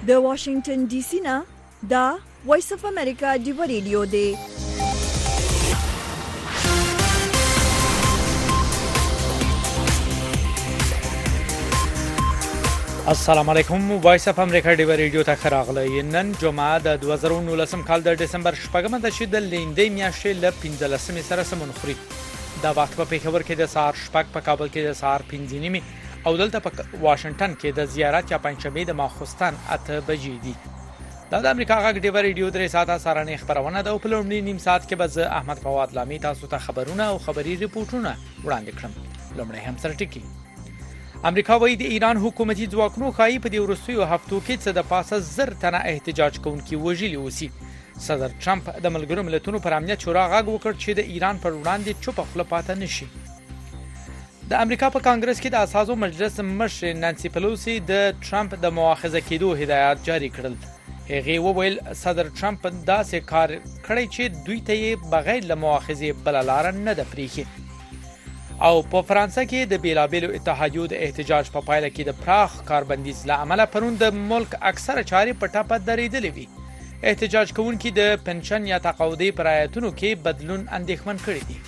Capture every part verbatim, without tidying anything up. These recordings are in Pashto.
د واشنگټن ډي سي نه دا وایس اف امریکا دی ریډیو دی. السلام علیکم. وایس اف امریکا دی ریډیو ته راغلی. نن جمعه د دوه زره و نولسم کال د دسمبر شپږمه د چې د لیندې میاشتې له پنځلسمې سره سمون خوري. دا وخت په پیښور کې د سهار شپږ، په کابل کې د سهار پنځه نیمې او دلته په واشنگټن کې د زیارت یا پنځشنبه د ماخوستن اته بجې دي. دا د امریکا غږ دی ریډیو درې ساعته سارانه خبرونه د په لومړي نیم ساعت کې به زه احمد فواد لامي تاسو ته خبرونه او خبري ریپورتونه وړاندې کړم. لومړی هم سره ټکی. امریکا وایي د ایران حکومتي ځواکونو خایي په دې وروستیو هفتو کې څه د پاسه زر تنه احتجاج کوونکي وژلي اوسي. صدر ټرمپ د ملګرو ملتونو پر امنیت شورا غږ وکړ چې د ایران پر وړاندې چوپ خپل پاتې نشي. د امریکا په کانګرس کې د اساسو مجلس مشر نانسي پلوسی د ټرمپ د مؤاخذه کېدو هدایت جاری کړل. هغه وویل صدر ټرمپ داسې کار کړی چې دوی ته بغیر له مؤاخذه بل لار نه ده پریخي. او په فرانسه کې د بیلابیلو اتحادیو د احتجاج په پایله کې د پراخ کاربندیز له امله پرون د ملک اکثره چارې په ټاپه درېدلې وي. احتجاج کوونکي د پنشن یا تقاعدي پر رعایتونو کې بدلون اندېښمن کړی دي.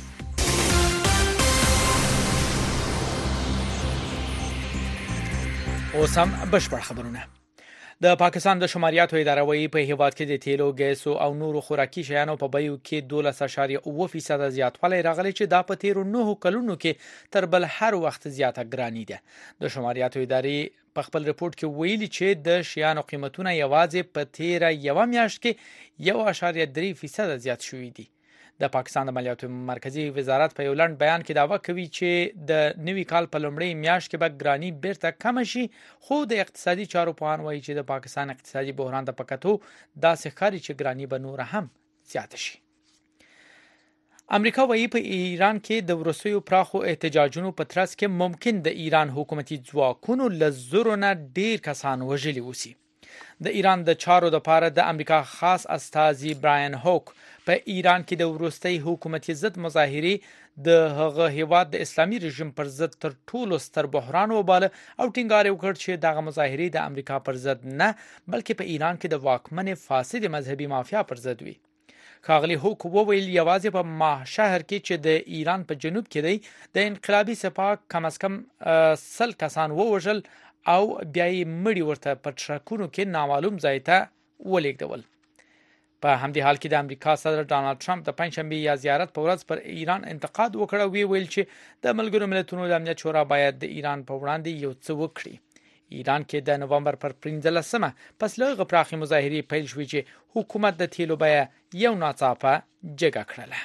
اوس هم بشپړ خبرونه. د پاکستان د شماریاتو اداره وايي په هیواد کې د تیلو، ګیسو او نورو خوراکي شیانو په بیو کې دولس اعشاریه اوه فیصد زیاتوالی راغلی چې دا په تیرو نهو کلونو کې تر بل هر وخت زیاته ګرانی ده. د شماریاتو ادارې په خپل رپورت کې ویلي چې د شیانو قیمتونه یوازې په تیره یو میاشت کې یو اعشاریه درې فیصد زیات شوي دي. د پاکستان د مالیاتو مرکزی وزارت په یو لنډ بیان کې داوا کوي چې د نوي کال په لومړۍ میاشت کې به ګرانی بیرته کم شي، خو د اقتصادي چارو پوهان وایي چې د پاکستان اقتصادي بحران د پکتو داسې ښکاري چې ګرانی به نور هم زیات شي. امریکا وایي په ایران کې د وروستیو پراخو احتجاجونو په ترڅ کې ممکن د ایران حکومتي ځواکونو له زرو نه ډیر کسان وژلي اوسي. د ایران د چارو لپاره د امریکا خاص استازي براین هوک په ایران کې د وروستي حکومتي ضد مظاهرې د هغه هیواد د اسلامي رژیم پر ضد تر ټولو ستر بحران وباله او ټینګار وکړ چې دغه مظاهرې د امریکا پر ضد نه بلکې په ایران کې د واکمن فاسد مذهبي مافیا پر ضد وي. ښاغلي هوک وویل یوازې په ماه شهر کې چې د ایران په جنوب کې دی د انقلابي سپاه کم از کم سل کسان ووژل او بیا یې مړي ورته په ټرکونو کې نامعلوم ځای ته ولېږدول. په همدې حال کې د امریکا صدر ډانلډ ټرمپ د پنځشنبه یا زیارت په ورځ پر ایران انتقاد وکړ او ویل چې د ملګرو ملتونو د امنیت شورا باید د ایران په وړاندې یو څه وکړي. ایران کې د نومبر پر پنځلسمه پس له غو پراخي مظاهرې پیل شوې چې حکومت د تیلو بیه یو ناڅاپه جګه کړله.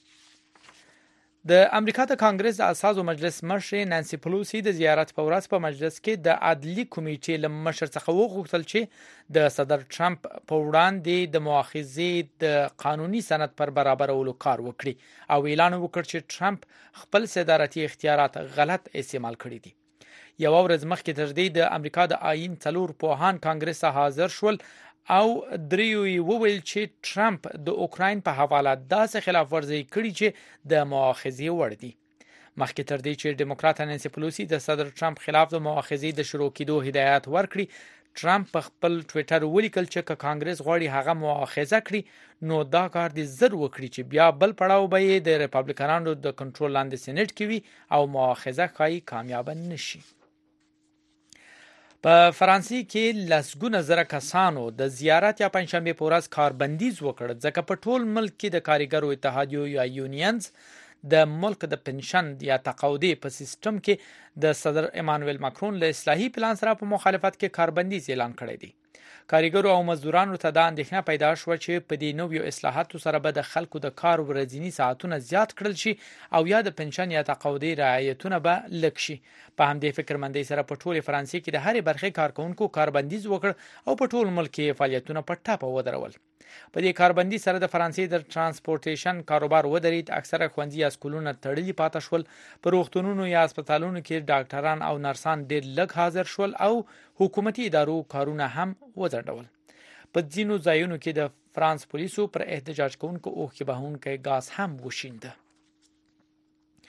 د امریکا د کانګرس د اساسو مجلس مشر نانسي پلوسی د زیارت په ورځ په مجلس کې د عدلي کمیټې له مشر څخه وغوښتل چې د صدر ټرمپ په وړاندې د مؤاخذې د قانوني سند پر برابرولو کار وکړي او اعلان وکړ چې ټرمپ خپل صدارتي اختیارات غلط استعمال کړي دي. یو ورځ مخکې تر دې د امریکا د آئین څلور پوهان کانګرس ته حاضر شول او دریو وویل چې ټرمپ د اوکراین په حواله داسې خلاف ورزي کړي چې د مؤاخذې وړ دي. مخکې تر دې چې ډیموکرات نانسي پلوسی د صدر ټرمپ خلاف د مؤاخذې د شروع کېدو هدایت ورکړي، ټرمپ په خپل ټوئیټر ولیکل چې کانګرس غواړي هغه مؤاخذه کړي نو دا کار دې زر وکړي چې بیا بل پړاو به د ریپابلیکانانو د کنټرول لاندې سېنات کې وي او مؤاخذه کوي کامیاب نشي. په فرانسې کې لسګونه زره کسانو د زیارت یا پنځشنبه په ورځ کاربندیز وکړ ځکه په ټول ملک کې د کارګرو اتحادیو یا یونینز د ملک د پنشن یا تقاعدي په سیستم کې د صدر ایمانوئل ماکرون له اصلاحي پلان سره په مخالفت کې کاربندیز اعلان کړی دی. کارګرو او مزدورانو ته دا اندېښنه پیدا شو چې په دې نویو اصلاحاتو سره به د خلکو د کار ورځنی ساعتونه زیات کړل شي او یا د پنشن یا تقاعدي رعایتونه به لږ شي. په همدې فکرمندۍ سره په ټول فرانسې کې د هرې برخې کارکونکو کاربندیز وکړ او په ټول ملک کې فعالیتونه په ټاپه ودرول. په دې کاربندي سره د فرانسې د ترانسپورټیشن کاروبار ودرید، اکثره ښوونځي یا سکولونه تړلي پاتې شول، په روغتونونو یا هسپتالونو کې ډاکټران او نرسان ډېر لږ حاضر شول او حکومتي ادارو کارونه هم وځنډول. په ځینو ځایونو کې د فرانس پولیسو پر احتجاج کوونکو اوښکې بهونکی ګاز هم وشینده.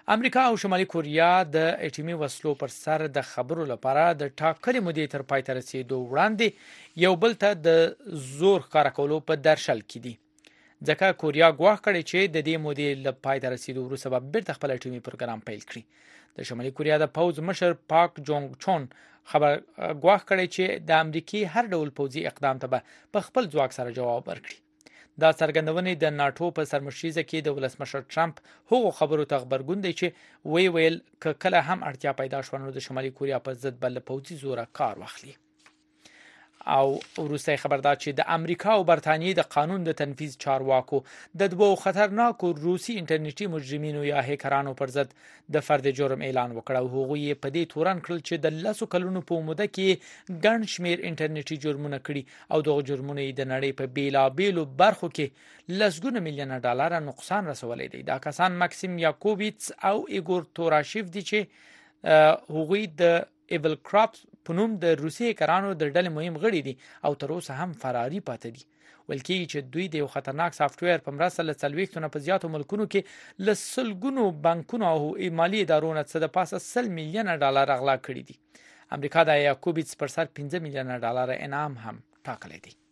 امریکا او شمالي کوریا د اټومي وسلو پر سر د خبرو لپاره د ټاکلې مودې تر پای ته رسیدو وړاندې یو بل ته د زور ښکاره کولو په درشل کې دي. ځکه کوریا ګواښ کړی چې د دې مودې له پای ته رسیدو وروسته به بیرته خپل اټومي پروګرام پیل کړي. د شمالي کوریا د پوځ مشر پاک جونګ چون خبر ګواښ کړی چې د امریکای هر ډول پوځي اقدام ته به په خپل ځواک سره جواب ورکړي. دا څرګندونې د ناتو په سرمشریزه کې د ولسمشر ټرمپ هغو خبرو ته خبرګون دی چې وی ویل ک کله هم اړتیا پیدا شوه نو د شمالي کوریا په ضد بل پوځي زوره کار واخلي. او وروستي خبردار چې د امریکا او برتانیې د قانون د تنفيذ چارواکو د دوو خطرناکو روسي انټرنیټي مجرمینو یا هیکرانو پر ضد د فرد جرم اعلان وکړ او هغوی په دې تورن کړل چې د لسو کلونو په موده کې ګڼ شمیر انټرنیټي جرمونه کړي او دغه جرمونه د نړۍ په بیلابیلو برخو کې لسګونه میلیونه ډالر نقصان رسولی دی. دا کسان ماکسیم یاکوبیتس او ایګور توراشیف دي چې هغوی د ایبل کراپس په نوم د روسي هیکرانو د ډلې مهم غړي دي او تر اوسه هم فراري پاتې دي. ویل کېږي چې دوی د یو خطرناک سافټویر په مرسته له څلوېښتو نه په زیاتو ملکونو کې له سلګونو بانکونو او مالي ادارو نه څه د پاسه سل میلیونه ډالر اغلا کړي دي. امریکا د یاکوبیتس پر سر پنځه میلیونه ډالر انعام هم ټاکلی دی.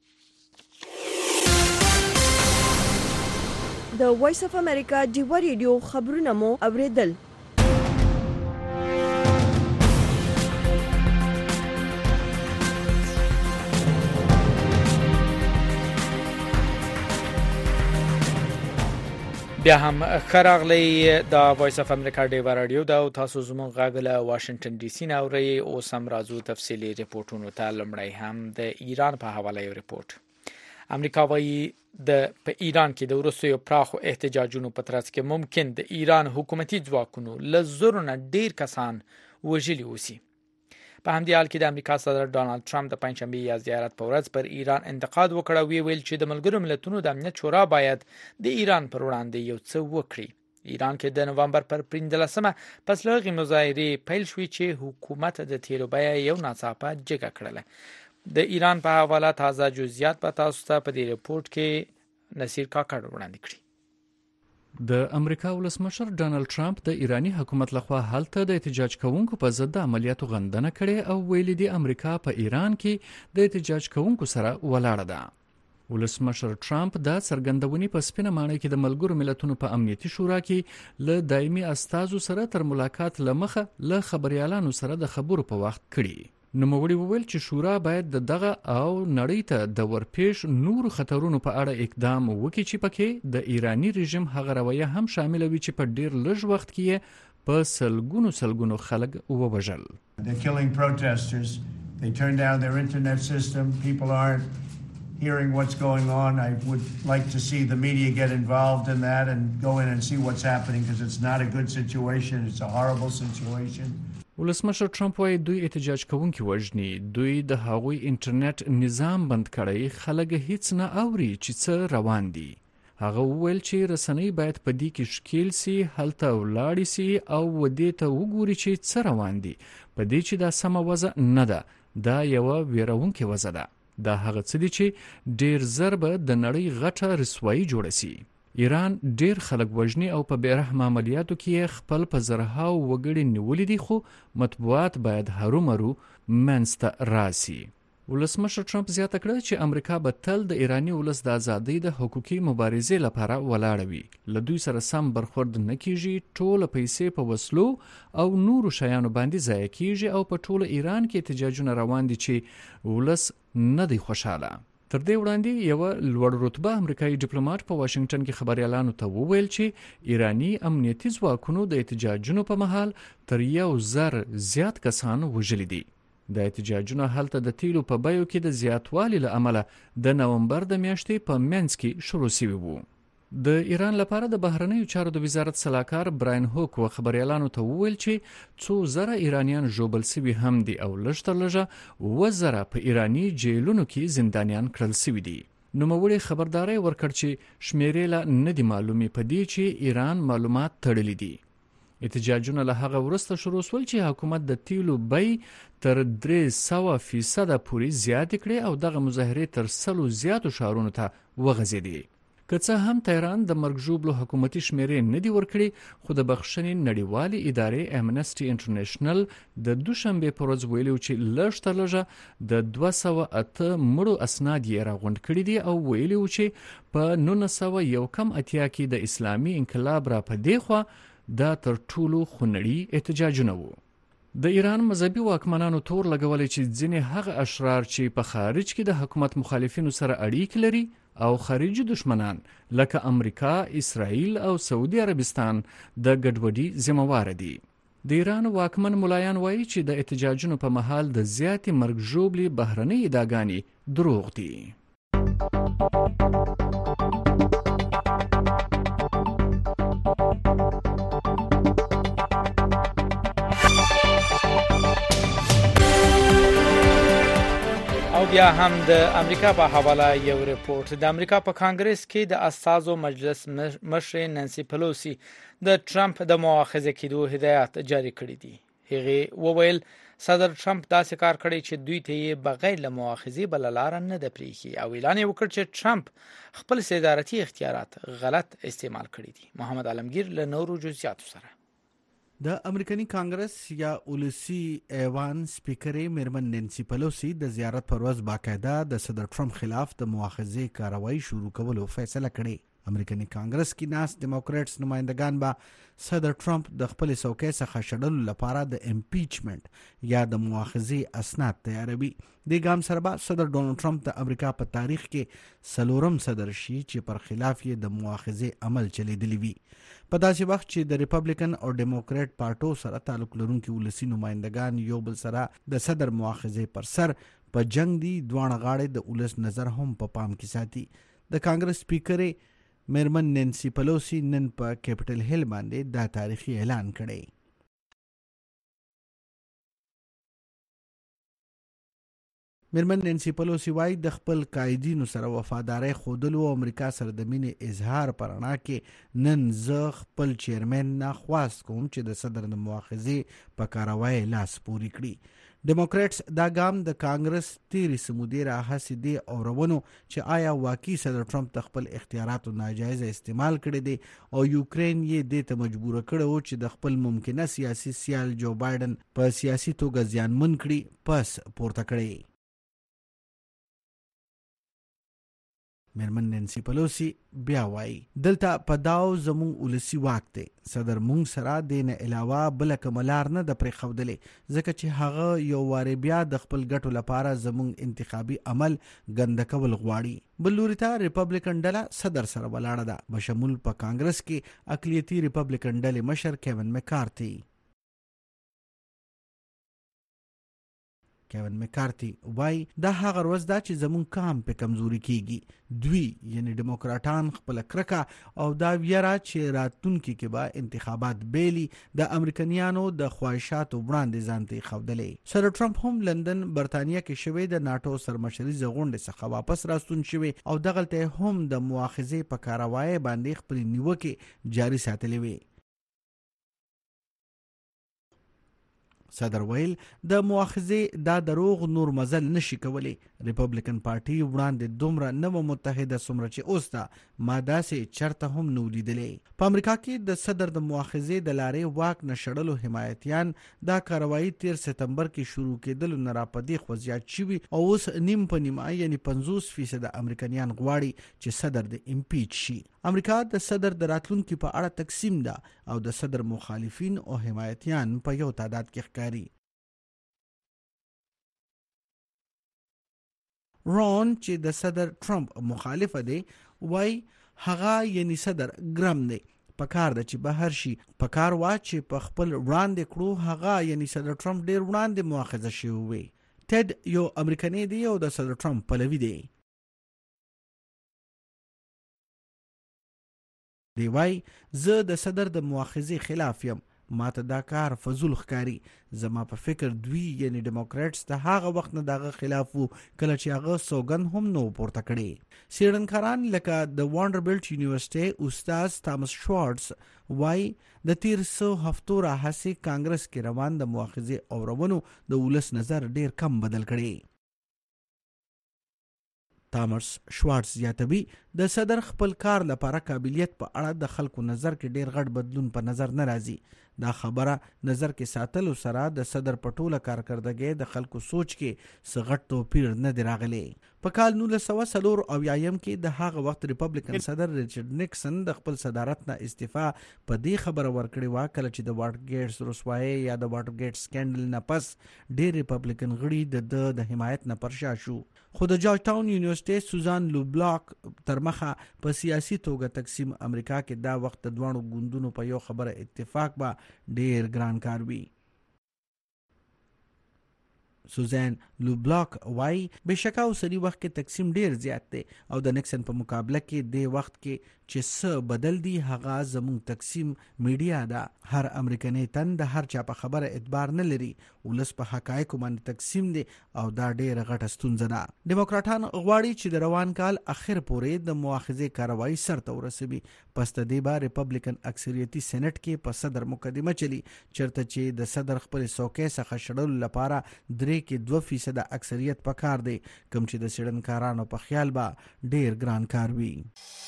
د وایس اف امریکا ډیوا ریډیو خبرونه مو اوریدل. بیا هم خراغلی د وایس اف امریکا ډیوا رادیو دا او تاسو زموږ غږ له واشنگټن ډي سي نه اورئ. اوس هم راځو تفصیلي ریپورتونو ته. لومړی هم د ایران په حواله یو ریپورت. امریکا وايي د په ایران کې د وروستیو پراخو احتجاجونو په ترڅ کې ممکن د ایران حکومتي ځواکونو له زرو نه ډیر کسان وژلي وسی. په همدې حال کې د امریکا صدر ډانلډ ټرمپ د پنځشنبه یا زیارت په ورځ پر ایران انتقاد وکړ او ویل چې د ملګرو ملتونو د امنیت شورا باید د ایران پر وړاندې یو څه وکړي. ایران کې د نوامبر پر پنځلسمه پس له هغې مظاهرې پیل شوې چې حکومت د تیلو بیه یو ناڅاپه جګه کړله. د ایران په حواله تازه جزئیات به تاسو ته په دې ریپورت کې نصیر کاکړ وړاندې کړي. د امریکا ولسمشر ډانلډ ټرمپ د ایرانی حکومت لخوا هلته د احتجاج کوونکو په ضد د عملیاتو غندنه کړې او ویلي دی امریکا په ایران کې د احتجاج کوونکو سره ولاړه ده. ولسمشر ټرمپ دا څرګندونې په سپینه ماڼۍ کې د ملګرو ملتونو په امنیتي شورا کې له دایمي استازو سره تر ملاقات لمخه له خبريالانو سره د خبرو په وخت کړي. نوموړي وویل چې شورا باید دغه او نړۍ ته د ورپېښ نور خطرونو په اړه اقدام وکړي چې پکې د ایرانی رژیم هغه رویه هم شامل وي چې په ډیر لږ وخت کې په سلګونو سلګونو خلک ووژل. They're killing protesters. They turn down their internet system. People aren't hearing what's going on. I would like to see the media get involved in that and go in and see what's happening because it's not a good situation. It's a horrible situation. ولسمشر ټرمپ وايي دوی احتجاج کوونکي وژني، دوی د هغوی انټرنیټ نظام بند کړی، خلک هیڅ نه اوري چې څه روان دي. هغه وویل چې رسنۍ باید په دې کې ښکیل سي، هلته ولاړې سي او ودې ته وګوري چې څه روان دي. په دې چې دا سمه وضع نه ده، دا یوه ویرونکې وضع ده. دا هغه څه دي چې ډیر زر به د نړۍ غټه رسوایي جوړه سي. ایران ډیر خلک وژني او په بیرحم عملیاتو کې خپل په زرهاو وګړي نیولي دي، خو مطبوعات باید هرومرو منځته راسي. ولسمشر ټرمپ زیاته کړه چې امریکا به تل د ایرانی ولس د ازادۍ د حقوقي مبارزې لپاره ولاړه وي. له دوی سره سم برخورد نه کیږي، ټوله پیسې په وسلو او نورو شیانو باندې ضایع کیږي او په ټوله ایران کې احتجاجونه روان دي چې ولس نه دی خوشاله. تر دې وړاندې یو لوړ رتبه امریکایي ډیپلوماټ په واشنگټن کې خبريالانو ته وویل چې ایرانی امنیتي ځواکونو د احتجاجونو په مهال تر یو زر زیات کسان وژلي دي. د احتجاجونو هلته د تیلو په بیو کې د زیاتوالي له امله د نومبر د میاشتې په منځ کې شروع شوی وو. د ایران لپاره د بهرنیو چارو د وزارت سلاکار براین هوک و خبريالانو ته وویل چې څو زره ایرانیان ژوبل شوي هم دي او لږ تر لږه اووه زره په ایرانی جیلونو کې زندانیان کړل شوي دي. نوموړي خبرداري ورکړ چې شمیرې لا نه دي معلومې په دې چې ایران معلومات تړلي دي. احتجاجونه له هغه وروسته شروع شول چې حکومت د تیلو بی تر درې سوه فیصده پورې زیات کړي او دغه مظاهرې تر سلو زیاتو ښارونو ته وغځېدې. که څه هم تهران د مرګ ژوبلو حکومتي شمیرې نه دی ورکړي، خو د بخښنې نړیوالې ادارې امنسټي انټرنیشنل د دوشنبه پر ورځ ویلي چې لږ تر لږه د دوه سوه اته مړو اسناد یې راغونډ کړي دي او ویلي چې په نولس سوه یو کم اتیا کې د اسلامي انقلاب را پدې خوا دا تر ټولو خونړي احتجاجونه وو. د ایران مذهبي واکمنانو تور لګولې چې ځینې هغه اشرار چې په خارج کې د حکومت مخالفینو سره اړیکې لري او خارجي دشمنان لکه امریکا، اسرائیل او سعودي عربستان د ګډوډي ذمہوار دي. د ایران واکمن ملایان وایي چې د احتجاجونو په مهال د زیاتې مرګ ژوبلې بهرنۍ ادعاګانې دروغ دي. او بیا هم د امریکا په حواله یو ریپورت. د امریکا په کانګرس کې د استازو مجلس مشر نانسي پلوسی د ټرمپ د مؤاخذه کېدو هدایت جاری کړی دي. هغه وویل صدر ټرمپ داسې کار کړی چې دوی ته بغیر له مؤاخذې بل لار نه ده پریښي او اعلان وکړ چې ټرمپ خپل صدارتي اختیارات غلط استعمال کړي دي. محمد عالمگیر له نورو جزئیاتو سره. د امریکایي کانګرس یا ولسی ایوان سپیکرې میرمن نانسي پلوسی د زیارت پر ورځ باقاعده د صدر ټرمپ خلاف د مؤاخذې کاروایی شروع کولو فیصله کړې. امریکایي کانګرس کې ناس ډیموکریټس نمائندگان به صدر ټرمپ د خپل څوکۍ څخه شړلو لپاره د امپیچمنت یا د مؤاخذې اسناد تیاروي. د ګام سره به صدر ډونالد ټرمپ د امریکا په تاریخ کې څلورم صدر شي چې پر خلاف یې د مؤاخذې عمل چلیدلی وي. په داسې وخت چې د ریپبلیکن او ډیموکریټ پارټو سره تعلق لرونکي ولسی نمائندگان یو بل سره د صدر مؤاخذې پر سر په جنگ دي، دواړه غاړې د ولس نظر هم په پام کې ساتي. د کانګرس سپیکرې میرمن نانسي پلوسی نن په کیپټل هیل باندې دا تاریخي اعلان کړی. میرمن نانسي پلوسی وايي د خپل قائدینو سره وفادارۍ ښودلو او امریکا سره د مینې اظهار په رڼا کې نن زه خپل چیرمن نه خواست کوم چې د صدر د مؤاخذې په کاروایی لاس پورې کړي. ډیموکریټس دا ګام د کانګرس تیرې سمودې راهیسې دی اورونو چې آیا واقعي صدر ټرمپ د خپل اختیاراتو ناجایزه استعمال کړي دي او یوکرین یې دې ته مجبور کړی و چې د خپل ممکنه سیاسي سیال جو بایدن په سیاسي توګه زیانمن کړي پس پورته کړي. میرمن نانسي پلوسی بیا وایي دلته په داو زمون ولسی واک دی، صدر مونږ سره د نه علاوه بل کوم لار نه د پرې خودلې ځکه چې هغه یو واره بیا د خپل ګټو لپاره زمون انتخابي عمل ګنده کول غواړي. بل لوري ته ریپبلیکن ډله صدر سره ولاړه ده، بشمول په کانګرس کې اقلیتي ریپبلیکن ډلې مشر کیون مکارتي. کیون مکارتي وای دا هغه ورځ ده چې زمون کام په کمزوري کیږي. دوی یعنی ډیموکراټان خپل کرکه او دا ویرا چې راتونکي کې به انتخابات بیلی د امریکایانو د خواهشاتو وړاندې ځانته خودلې. سر ټرمپ هم لندن برتانیا کې شوی د ناتو سرمشري غونډې څخه واپس راستون شوی او دغلته هم د مؤاخذې په کاروایی باندې خپل نیوکه جاری ساتلې وي. صدر ویل د مؤاخذې دا دروغ نور مزل نشي کولی. ریپبلیکن پارټي وړاندې دومره نو متحده سمره چې اوس ته ما داسې چرته هم نو لیدلې. په امریکا کې د صدر د مؤاخذې د لارې واک نشړلو حمایتيان دا کاروایی تیر سپتمبر کې شروع کېدل نه را پدې خو زیات شوی او اوس نیم په نیمه یعنی پنځوس فیصد امریکایان غواړي چې صدر د امپیچ شي. امریکا د صدر د راتلونکو په اړه تقسیم ده او د صدر مخالفین او حمایتيان په یو تعداد کې ښکاري. رون چې د صدر ټرمپ مخالف دی وای هغه یعنی صدر ګرام دی پکار د چې بهر شي پکار وا چې په خپل وړاندې کړو هغه یعنی صدر ټرمپ ډیر وړاندې مؤاخذه شوی. ټیډ یو امریکایي دی او د صدر ټرمپ پلوی دی. دی وای زه د صدر د مؤاخذې خلاف یم، ماته دا کار فضول ښکاری. زما په فکر دوی یعنی ډیموکریټس ته هغه وخت نه دغه خلاف وو کله چې هغه سوګن هم نو پورته کړي. سیډنکاران لکه د وانډربلټ یونیورسيټي استاد تامس شوارټس وای د تیر سو هفتو راهسي کانګرس کې روان د مؤاخذې اورونو د ولس نظر ډیر کم بدل کړي. تامس شوارټس زیاتوي د صدر خپل کار لپاره قابلیت په اړه د خلکو نظر کې ډیر غټ بدلون په نظر نه راځي. دا خبره نظر کې ساتلو سره د صدر په ټوله کارکردګۍ د خلکو سوچ کې څه غټ توپیر نه دی راغلی. په کال نولس سوه څلور اویایم کې د هغه وخت ریپبلیکن صدر ریچارډ نیکسن د خپل صدارت نه استعفا په دې خبره ورکړې وه کله چې د واټر ګیټس رسوایي یا د واټر ګیټ سکینډل نه پس ډېر ریپبلیکن غړي د د حمایت نه پر شا شو. خو د جورج ټاون یونیورسيټي سوزان لوبلاک تر مخه په سیاسي توګه تقسیم امریکا کې دا وخت د دوانو ګوندونو په یو خبره اتفاق به ډېر ګران کار وي. سوزان لوبلاک وای بشکا اوسنی وخت کې تقسیم ډیر زیات دی او د نیکسن په مقابله کې د وخت کې چې څه بدل دی هغه زموږ تقسیم میډیا ده. هر امریکایي تن د هر چا په خبره اعتبار نه لري. ولس په حقایقو باندې تقسیم دی او دا ډیره غټه ستونزه ده. دیموکراټان غواړي چې د روان کال اخر پورې د مؤاخذې کاروایی سرته ورسوي. پس د دې بار ریپبلیکن اکثریتي سېنات کې په صدر مقدمه چلی چرته چې د صدر خپل څوکۍ څخه شړلو لپاره درې کې دوه فیصد اکثریت پکار دی کوم چې د سړنکارانو په خیال به ډیر ګران کار وي.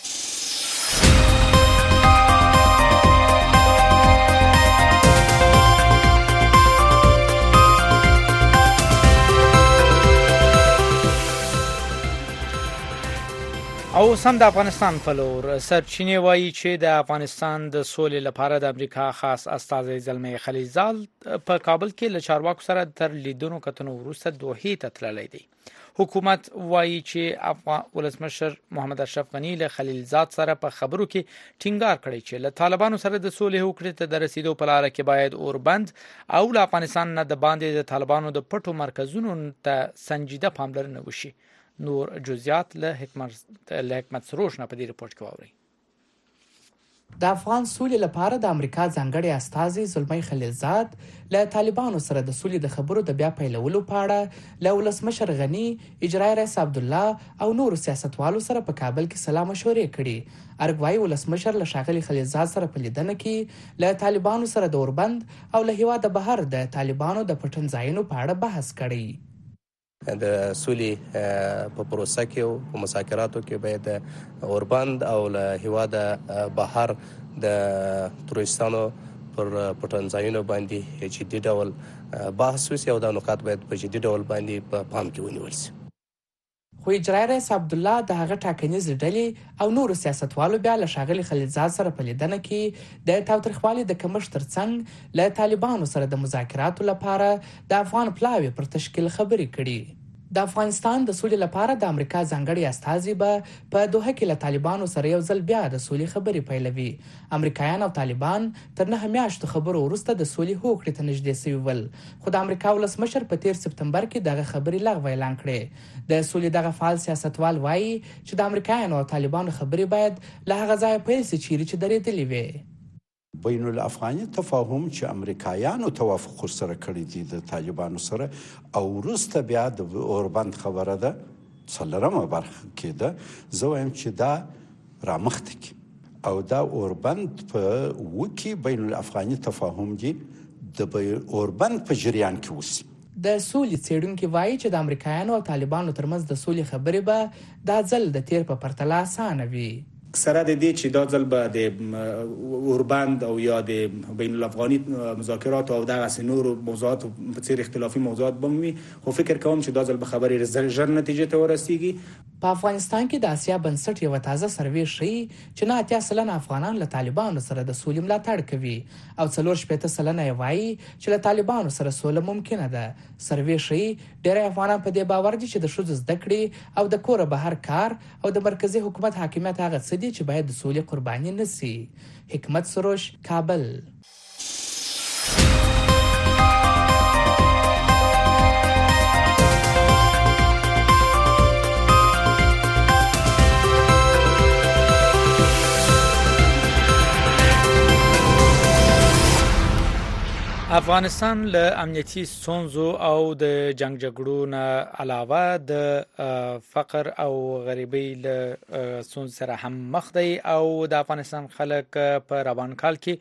او سم د افغانستان په لور سرچینې وایي چې د افغانستان د سولې لپاره د امریکا خاص استازی زلمی خلیلزاد په کابل کې له چارواکو سره تر لیدونو کتنو وروسته دوحې ته تللی دی. حکومت وایي چې افغان ولسمشر محمد اشرف غنی له خلیلزاد سره په خبرو کې ټینګار کړی چې له طالبانو سره د سولې هوکړې ته د رسیدو په لاره کې باید اوربند او له افغانستان نه د باندې د طالبانو د پټو مرکزونو ته سنجیده پاملرنه وشي. نور جزئیات له حکمت له حکمت سروش نه په دې رپورت کې واوري. د افغان سولې لپاره د امریکا ځانګړي استازي زلمی خلیلزاد له طالبانو سره د سولې د خبرو د بیا پیلولو په اړه له ولسمشر غنی، اجرایي رئیس عبدالله او نورو سیاستوالو سره په کابل کې سلا مشورې کړي. ارګوایي ولسمشر له ښاغلي خلیلزاد سره په لیدنه کې له طالبانو سره د اوربند او له هیواده بهر د طالبانو د پټن ځایونو په اړه بحث کړی. د سولې په پروسه کې او په مذاکراتو کې باید اوربند او له هیواده بهر د تروریستانو پر پټنځایونو باندې جدي ډول بحث وشي او دا نکات باید په جدي ډول باندې په پام کې ونیول شي. خو اجرایي رئیس عبدالله د هغه ټاکنیزې ډلې او نورو سیاستوالو بیا له ښاغلي خلیلزاد سره په لیدنه کې د تاوتریخوالي د کمښت ترڅنګ له طالبانو سره د مذاکراتو لپاره د افغان پلاوي پر تشکیل خبرې کړي. د افغانستان د سولې لپاره د امریکا ځانګړي استازي به په دوحه کې له طالبانو سره یو ځل بیا د سولې خبرې پیلوي. امریکایان او طالبان تر نهه میاشتو خبرو وروسته د سولې هوکړې ته نږدې شوي ول، خو د امریکا ولسمشر په تیر سپتمبر کې دغه خبرې لغوه اعلان کړې. د سولې دغه فعال سیاستوال وایي چې د امریکایانو او طالبانو خبرې باید له هغه ځایه پیل شي چیرې چې درېدلې وي. بین الافغاني تفاهم چې امریکایانو توافق سره کړی دی د طالبانو سره او وروسته بیا د اوربند خبره ده څلورمه برخه کې ده. زه وایم چې دا رامخته کی او دا اوربند په وکی بین الافغاني تفاهم دی د اوربند په جریان کې وسی. د سولې څېړونکي وایي چې د امریکایانو او طالبانو ترمنځ د سولې خبرې به دا ځل د تیر په پرتله اسانه وي. سره د دې چې دا ځل به د اوربند او یا د بین الافغاني مذاکرات او دغه نورو موضوعات په څیر اختلافي موضوعات بموي، خو فکر کوم چې دا ځل به خبرې ژر نتیجې ته ورسیږي. په افغانستان کې د آسیا بنسټ یو تازه سروې ښیي چې نه اتیا سلنه افغانان له طالبانو سره د سولې ملاتړ کوي او څلور شپېته سلنه یې وایي چې له طالبانو سره سوله ممکنه ده. سروې ښیي ډېری افغانان په دې باور دي چې د ښځو زده کړې او د کوره بهر کار او د مرکزي حکومت حاکمیت هغه څه دي چې باید د سولې قرباني نشي. حکمت سروش، کابل. افغانستان له امنیتي ستونزو او د جنگ جګړو نه علاوه د فقر او غریبۍ له ستونزو سره هم مخ دی او د افغانستان خلک په روان کال کې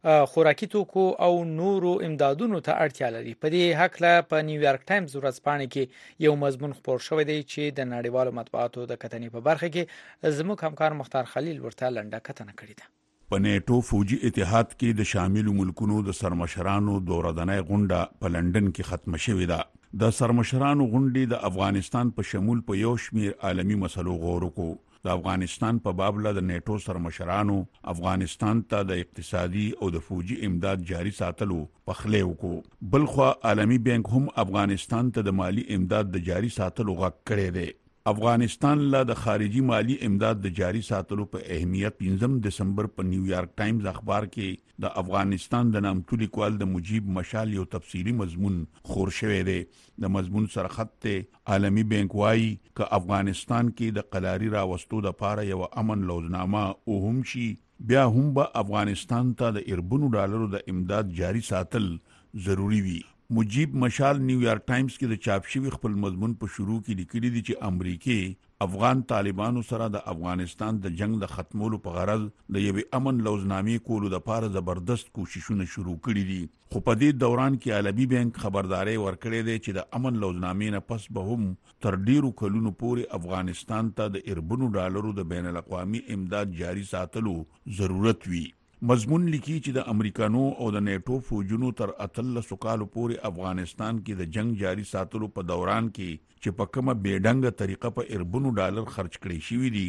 خوراکي توکو او نورو امدادونو ته اړتیا لري. په دې حق له په نیویارک ټایمز ورځپاڼه کې یو مضمون خپور شوی دی چې د نړیوالو مطبوعاتو د کتنې په برخه کې زموږ همکار مختار خلیل ورته لنډه کتنه کړې ده. په نیټو فوجي اتحاد کې د شامل ملکونو د سرمشرانو دورهدنۍ غونډه په لندن کې ختمه شوې ده. د سرمشرانو غونډې د افغانستان په شمول په یو شمیر عالمي مسلو غور وکړو. د افغانستان په بابله د نیټو سرمشرانو افغانستان ته د اقتصادي او د فوجي امداد جاري ساتلو په خله وکړو. بلخوا عالمي بانک هم افغانستان ته د مالی امداد د جاري ساتلو غږ کړی دی. افغانستان له د خارجي مالی امداد د جاري ساتلو په اهمیت پنځم دسمبر په نیویارک ټایمز اخبار کې د افغانستان د نامتو لیکوال د مجیب مشال یو تفصیلی مضمون خور شوی دی. د مضمون سره خط ته عالمي بانک وايي ک افغانستان کې د قلاري راوستو د پاره یو امن لوزنامه او هم شي بیا هم به افغانستان ته د اربونو ډالرو د امداد جاري ساتل ضروری وي. مجیب مشال نیویارک ټایمز کې د چاپ شوی خپل مضمون په شروع کې لیکلي دي چې امریکای افغان طالبانو سره د افغانستان د جنگ د ختمولو په غرض د یوې امن لوزنامې کولو د پاره زبردست کوششونه شروع کړي دي. خو په دې دوران کې عالمي بانک خبرداري ورکړې ده چې د امن لوزنامې نه پس به هم تر ډیرو کلونو پورې افغانستان ته د اربونو ډالرو د بین الاقوامي امداد جاري ساتلو ضرورت وي. مضمون لیکي چې د امریکانو او د نیټو فوجونو تر اتلسو کالو پورې افغانستان کې د جنگ جاري ساتلو په دوران کې چې په کومه بیډنګه طریقه په اربونو ډالر خرج کړي شوی دي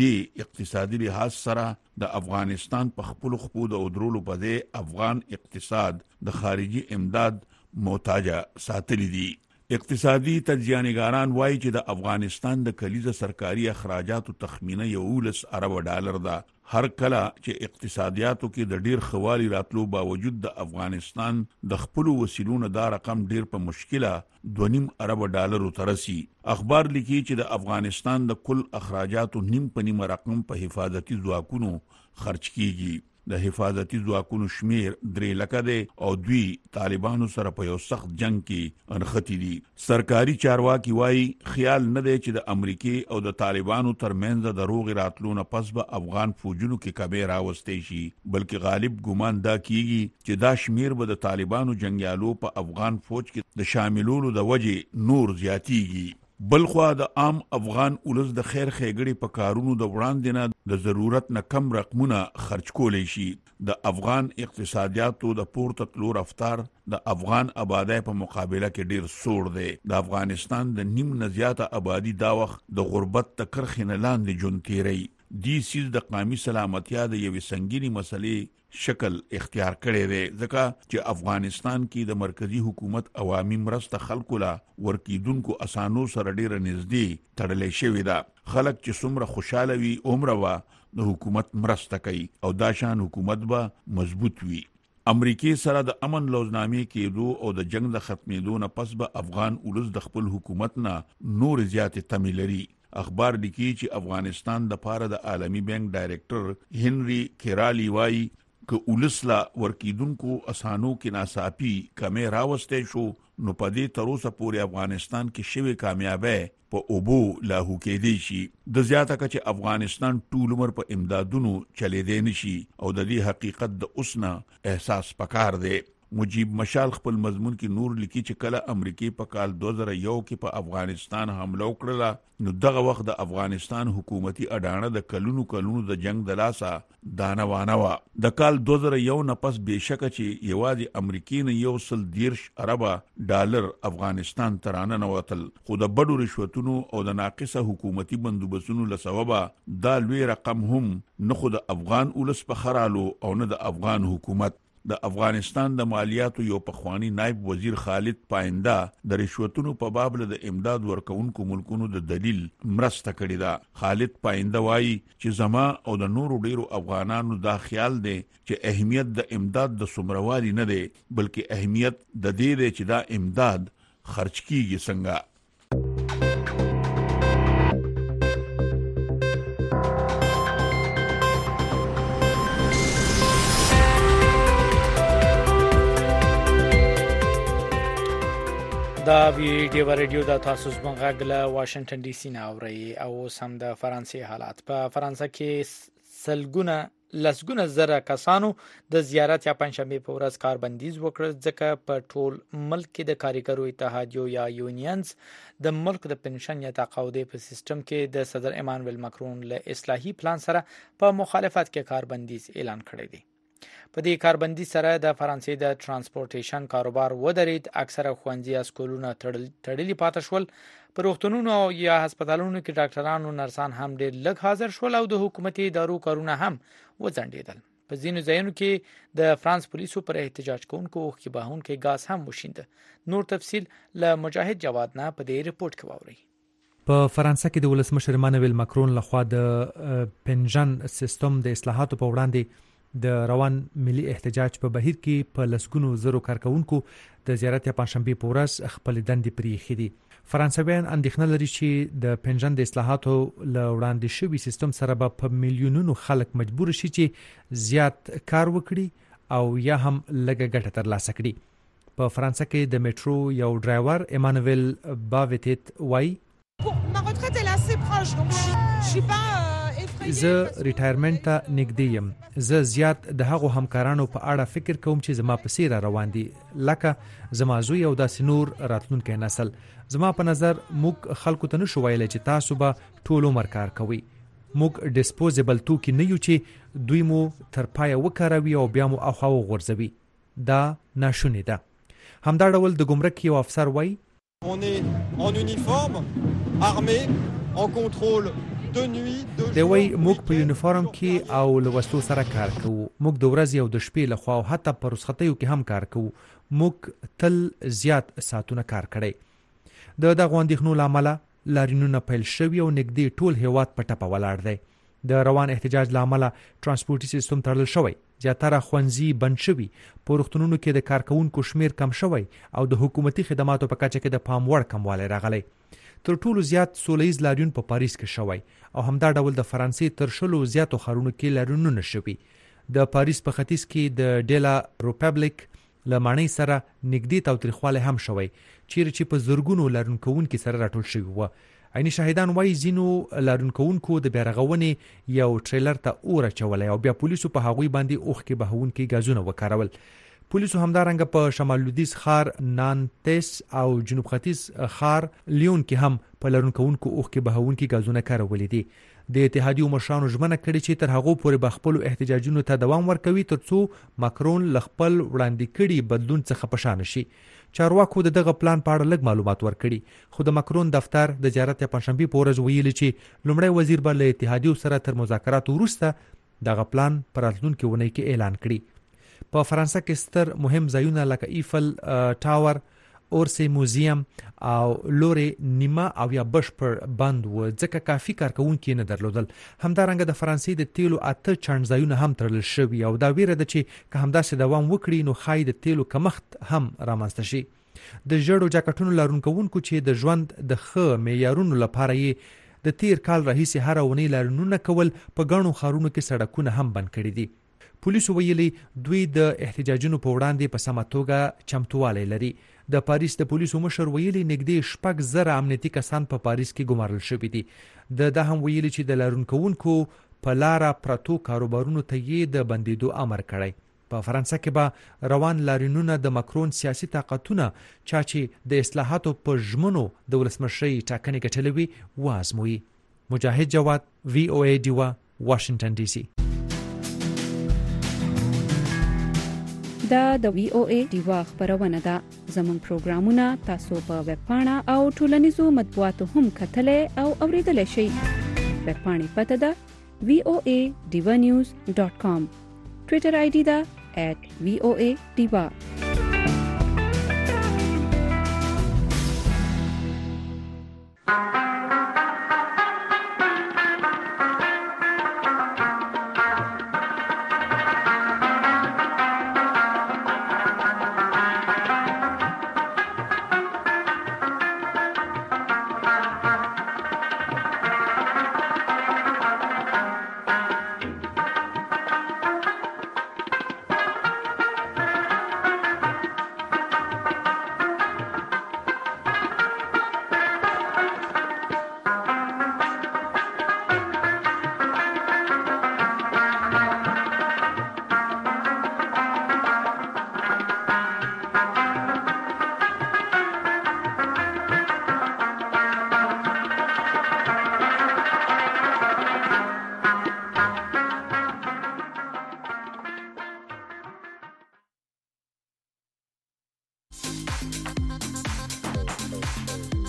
د اقتصادي لحاظ سره د افغانستان په خپل خپو د ودرولو په ځای افغان اقتصاد د خارجي امداد محتاج ساتلی دي. اقتصادي تجزیه‌نګاران وایي چې د افغانستان د کلیزه سرکاري اخراجاتو تخمینه یولس ارب ډالر ده. هر کله چې اقتصادیاتو کې د ډیر خوالي راتلو باوجود د افغانستان د خپل وسیلونو دا رقم ډیر په مشکله دوه نیم ارب ډالرو ترسي. اخبار لیکي چې د افغانستان د کل اخراجاتو نیم په نیم رقم په حفاظتي ځواکونو خرج کیږي. د حفاظتي ځواکونو شمیر درې لکه دی او دوی طالبانو سره په یو سخت جنگ کې انختی دي. سرکاري چارواکي وایي خیال نه دی چې د امریکای او د طالبانو ترمنځ د روغ راتلو نه پس به افغان فوجونو کې کبه راوستي شي، بلکې غالب ګمان دا کیږي چې دا شمیر به د طالبانو جنگیالو په افغان فوج کې د شاملولو د وجې نور زیاتیږي. بلخوا د عام افغان اولس د خیر خېګړې په کارونو د وړاندې نه د ضرورت نه کم رقمونه خرج کولی شي. د افغان اقتصادیاتو د پورته تلو رفتار د افغان آبادی په مقابله کې ډیر سوړ دی. د افغانستان د نیم نه زیاته آبادی دا وخت د غربت د کرښې نه لاندې ژوند تیری. دی سیز د قومي سلامتیا د یوې سنگینی مسلې شکل اختیار کړی دی، ځکه چې افغانستان کې د مرکزی حکومت عوامي مرسته خلکو لا ورکیدونکو اسانو سره ډیره نږدې تړلې شوې ده. خلک چې څومره خوشاله وي عمره وا د حکومت مرسته کوي او دا شان حکومت به مضبوط وي. امریکای سره د امن لوزنامې کېدو او د جنگ د ختمېدو نه پس به افغان اولس د خپل حکومت نه نور زیات تمه لري. اخبار لیکي چې افغانستان د پاره د عالمي بانک ډایریکټر هنري کیرالی وایي که اولسلا ورکیدونکو اسانو کې ناصافي کمې راوستي شو نو په دې تر اوسه پورې افغانستان کې شوی کامیابی په اوبو لاهو کېدی شي. د زیاته کچ افغانستان ټول عمر په امدادونو چلے دی نشي او د دې حقیقت د اوسنه احساس پکار دی. مجیب مشال خپل مضمون کې نور لیکي چې کله امریکای په کال دو هزار یو کې په افغانستان حمله وکړه نو دغه وخت د افغانستان حکومتي اډانه د کلونو کلونو د جنگ د لاسه دانه وانه وا. د کال دو هزار یو نه پس بهشکه چې یوازې امریکای نه یو سل دیرش اربه ډالر افغانستان ترانه نوتل، خو د بډو رشوتونو او د ناقصه حکومتي بندوبستونو له سببه دا لوی رقم هم نه خو د افغان اولس په خرالو او نه د افغان حکومت. د افغانستان د مالیاتو یو پخوانی نائب وزیر خالد پاینده د رشوتونو په باب له د امداد ورکونکو ملکونو د دلیل مرسته کړې ده. خالد پاینده وایي چې زما او د نورو ډیرو افغانانو دا خیال دی چې اهمیت د امداد د سمروالي نه دی، بلکې اهمیت د دې دی چې دا امداد خرج کیږي څنګه. دا ویډیو رادیو د تاسو زموږ له واشنگټن ډي سي نه اوري او سم د فرانسې حالات. په فرانسه کې سلګونه لسګونه زره کسانو د زیارت یا پنځشنبه په ورځ کاربندیز وکړ ځکه په ټول ملک کې د کارګرو اتحادیو یا یونینز د ملک د پنشن یا تقاعدي په سیستم کې د صدر ایمانوئل ماکرون له اصلاحي پلان سره په مخالفت کې کاربندیز اعلان کړی دی. په دې کاربندي سره د فرانسې د ترانسپورټیشن کاروبار ودرید، اکثره ښوونځي اسکولونه تړلي پاتې شول، په روغتونونو یا هسپتالونو کې ډاکټران او نرسان هم ډېر لږ حاضر شول او د حکومتي ادارو کارونه هم وځنډېدل. په ځینو ځایونو کې د فرانس پولیسو پر احتجاج کوونکو اوښکې بهونکي ګاز هم وشینده. نور تفصیل له مجاهد جواد نه په دې ریپورت کې واورئ. په فرانسه کې د ولسمشر ایمانوئل ماکرون لخوا د پنشن سیستم د اصلاحاتو په وړاندې د روان ملي احتجاج په بهیر کې په لسګونو زرو کارکونکو د زیارت یا پنځشنبه په ورځ خپل دندې پریښې دي. فرانسویان اندېښنه لري چې د پنشن د اصلاحاتو له وړاندې شوي سیستم سره به په میلیونونو خلک مجبور شي چې زیات کار وکړي او یا هم لږه ګټه ترلاسه کړي. په فرانسه کې د میټرو یو ډرایور ایمانوئل باویتیت وایي زه ریټایرمنټ ته نږدې یم. زه زیات د هغو همکارانو په اړه فکر کوم چې زما په څیر روان دي، لکه زما زوی او داسې نور راتلونکی نسل. زما په نظر موږ خلکو ته نشو ویلی چې تاسو به ټول عمر کار کوئ. موږ ډیسپوزیبل توکي نه یو چې دوی مو تر پایه وکاروي او بیا مو اخوا وغورځوي. دا ناشونې ده. همدا ډول د ګمرک یو افسر وایي On est en uniforme, armé, en contrôle de nuit, de jour. دی وایي موږ په یونیفورم کې او له وسلو سره کار کوو. موږ د ورځې او د شپې لخوا او حتی په رخصتیو کې هم کار کوو. موږ تل زیات ساعتونه کار کړی. د دغو اندېښنو له امله لاریونونه پیل شوي او نږدې ټول هیواد په ټپه ولاړ دی. د روان احتجاج له امله ترانسپورټي سیستم تړل شوی، زیاتره ښوونځي بند شوي، په روغتونونو کې د کارکونکو شمیر کم شوی او د حکومتي خدماتو په کچه کې د پام وړ کموالی راغلی. تر ټولو زیات سوله ییز لاریون په پاریس کې شوی او همدا ډول د فرانسې تر شلو زیاتو ښارونو کې لاریونونه شوي. د پاریس په ختیځ کې د ډیلا ریپبلیک له ماڼۍ سره نږدې تاوتریخوالی هم شوی، چیرې چې په زرګونو لاریونکوونکي سره راټول شوي وو. عیني شاهدان وایي ځینو لاریونکوونکو د بیارغونې یو ټریلر ته اور اچولی او بیا پولیسو په هغوی باندې اوښکې بهونکي ګازونه وکارول. پولیسو همدارنګه په شمال لویدیځ ښار نانتس او جنوب ختیځ ښار لیون کې هم په لاریونکوونکو اوښکې بهونکي ګازونه کارولي دي. د اتحادیو مشرانو ژمنه کړې چې تر هغو پورې به خپلو احتجاجونو ته دوام ورکوي ترڅو ماکرون له خپل وړاندې کړي بدلون څخه په شا نشي. چارواکو د دغه پلان په اړه لږ معلومات ورکړي، خو د ماکرون دفتر د زیارت یا پنځشنبې په ورځ ویلي چې لومړی وزیر به له اتحادیو سره تر مذاکراتو وروسته دغه پلان په راتلونکې اونۍ کې اعلان کړي. په فرانسه کې ستر مهم ځایونه لکه ایفل ټاور، اورسي موزیم او لوري نیمه او یا بشپړ بند و ځکه کافي کارکونکي نه درلودل. همدارنګه د فرانسې د تیلو اته چاڼ ځایونه هم تړل شوي او دا ویره ده چې که همداسې دوام وکړي نو ښایي د تیلو کمښت هم رامنځته شي. د ژړو جاکټونو لرونکوونکو چې د ژوند د ښه معیارونو لپاره یې د تیر کال راهیسې هره اونۍ لاریونونه کول په ګڼو ښارونو کې سړکونه هم بند کړي دي. پولیسو ویلي دوی د احتجاجونو په وړاندې په سمه توګه چمتووالی لري. د پاریس د پولیسو مشر ویلي نږدې شپږ زره امنیتي کسان په پاریس کې ګمارل شوي دي. د دا هم ویلي چې د لاریونکوونکو په لاره پرتو کاروبارونو ته یې د بندیدو امر کړی. په فرانسه کې به روان لاریونونه د ماکرون سیاسي طاقتونه چا چې د اصلاحاتو په ژمنو د ولسمشرۍ ټاکنې ګټلې وي وازموي. مجاهد جواد، وی او ای ډیوا، واشنگټن ډي سي. دا د وی او ای ډیوا خبرونه ده. زموږ پروګرامونه تاسو په ویب پاڼه او ټولنیزو مطبوعاتو هم کتلای او اوریدلای شئ. ویب پاڼې پته ده وی او ای ډیوا نیوز ډاٹ کام. ټویټر آی ډي ده ایٹ وی او ای ډیوا. Thank you.